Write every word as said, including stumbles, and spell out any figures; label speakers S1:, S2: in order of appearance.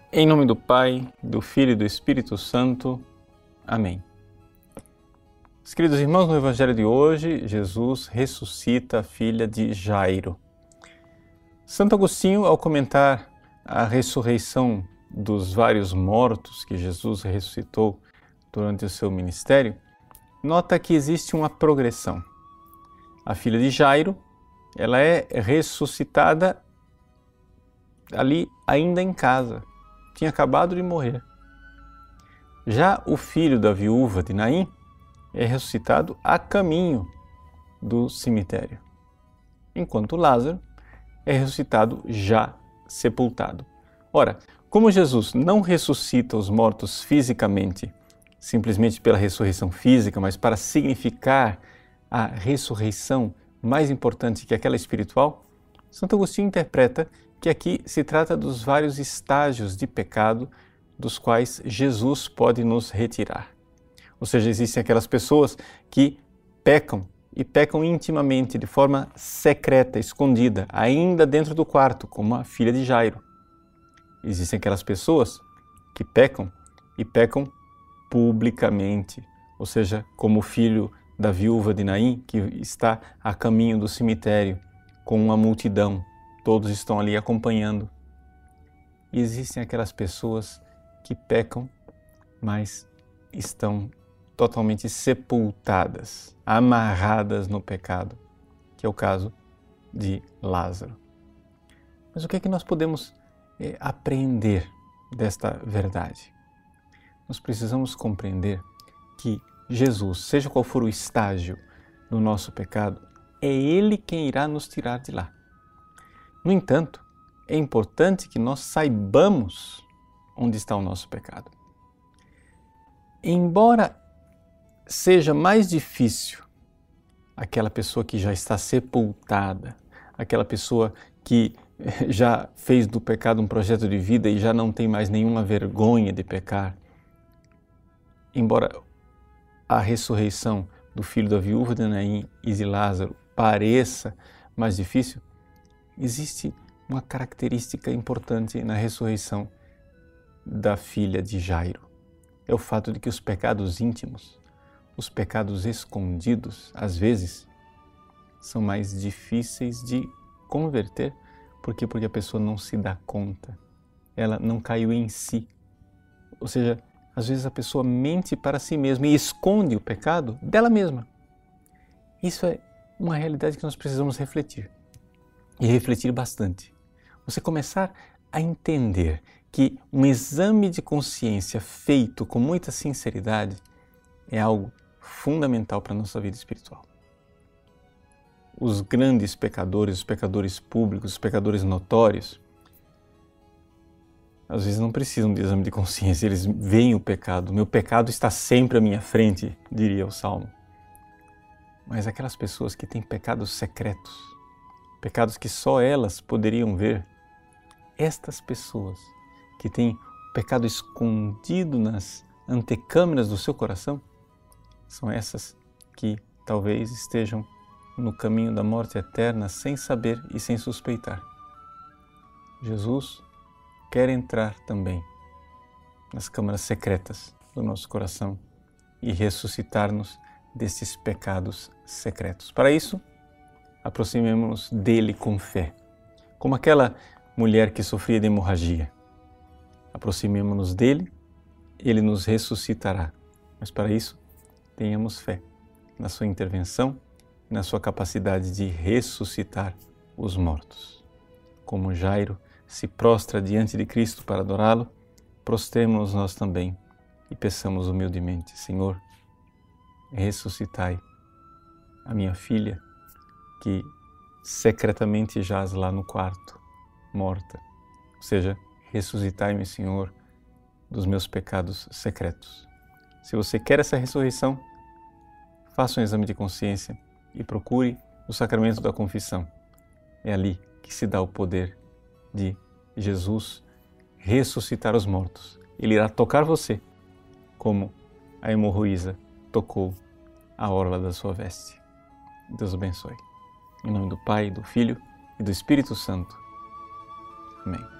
S1: Em nome do Pai, do Filho e do Espírito Santo. Amém. Meus queridos irmãos, no Evangelho de hoje, Jesus ressuscita a filha de Jairo. Santo Agostinho, ao comentar a ressurreição dos vários mortos que Jesus ressuscitou durante o seu ministério, nota que existe uma progressão. A filha de Jairo, ela é ressuscitada ali ainda em casa. Tinha acabado de morrer. Já o filho da viúva de Naim é ressuscitado a caminho do cemitério, enquanto Lázaro é ressuscitado já sepultado. Ora, como Jesus não ressuscita os mortos fisicamente, simplesmente pela ressurreição física, mas para significar a ressurreição mais importante que aquela espiritual, Santo Agostinho interpreta que aqui se trata dos vários estágios de pecado dos quais Jesus pode nos retirar. Ou seja, existem aquelas pessoas que pecam e pecam intimamente, de forma secreta, escondida, ainda dentro do quarto, como a filha de Jairo. Existem aquelas pessoas que pecam e pecam publicamente, ou seja, como o filho da viúva de Naim, que está a caminho do cemitério com uma multidão. Todos estão ali acompanhando. E existem aquelas pessoas que pecam, mas estão totalmente sepultadas, amarradas no pecado, que é o caso de Lázaro. Mas o que é que nós podemos é, aprender desta verdade? Nós precisamos compreender que Jesus, seja qual for o estágio do nosso pecado, é Ele quem irá nos tirar de lá. No entanto, é importante que nós saibamos onde está o nosso pecado. Embora seja mais difícil aquela pessoa que já está sepultada, aquela pessoa que já fez do pecado um projeto de vida e já não tem mais nenhuma vergonha de pecar, embora a ressurreição do filho da viúva de Naim e de Lázaro pareça mais difícil, existe uma característica importante na ressurreição da filha de Jairo. É o fato de que os pecados íntimos, os pecados escondidos, às vezes, são mais difíceis de converter. Por quê? Porque a pessoa não se dá conta. Ela não caiu em si. Ou seja, às vezes a pessoa mente para si mesma e esconde o pecado dela mesma. Isso é uma realidade que nós precisamos refletir. E refletir bastante. Você começar a entender que um exame de consciência feito com muita sinceridade é algo fundamental para a nossa vida espiritual. Os grandes pecadores, os pecadores públicos, os pecadores notórios, às vezes não precisam de exame de consciência, eles veem o pecado. Meu pecado está sempre à minha frente, diria o Salmo. Mas aquelas pessoas que têm pecados secretos, pecados que só elas poderiam ver, estas pessoas que têm o pecado escondido nas antecâmeras do seu coração, são essas que talvez estejam no caminho da morte eterna sem saber e sem suspeitar. Jesus quer entrar também nas câmaras secretas do nosso coração e ressuscitar-nos desses pecados secretos. Para isso, aproximemo-nos dele com fé, como aquela mulher que sofria de hemorragia. Aproximemo-nos dele, ele nos ressuscitará. Mas para isso, tenhamos fé na sua intervenção e na sua capacidade de ressuscitar os mortos. Como Jairo se prostra diante de Cristo para adorá-lo, prostremo-nos nós também e peçamos humildemente: Senhor, ressuscitai a minha filha, que secretamente jaz lá no quarto, morta. Ou seja, ressuscitai-me, Senhor, dos meus pecados secretos. Se você quer essa ressurreição, faça um exame de consciência e procure o sacramento da confissão. É ali que se dá o poder de Jesus ressuscitar os mortos. Ele irá tocar você, como a hemorroísa tocou a orla da sua veste. Deus abençoe. Em nome do Pai, do Filho e do Espírito Santo. Amém.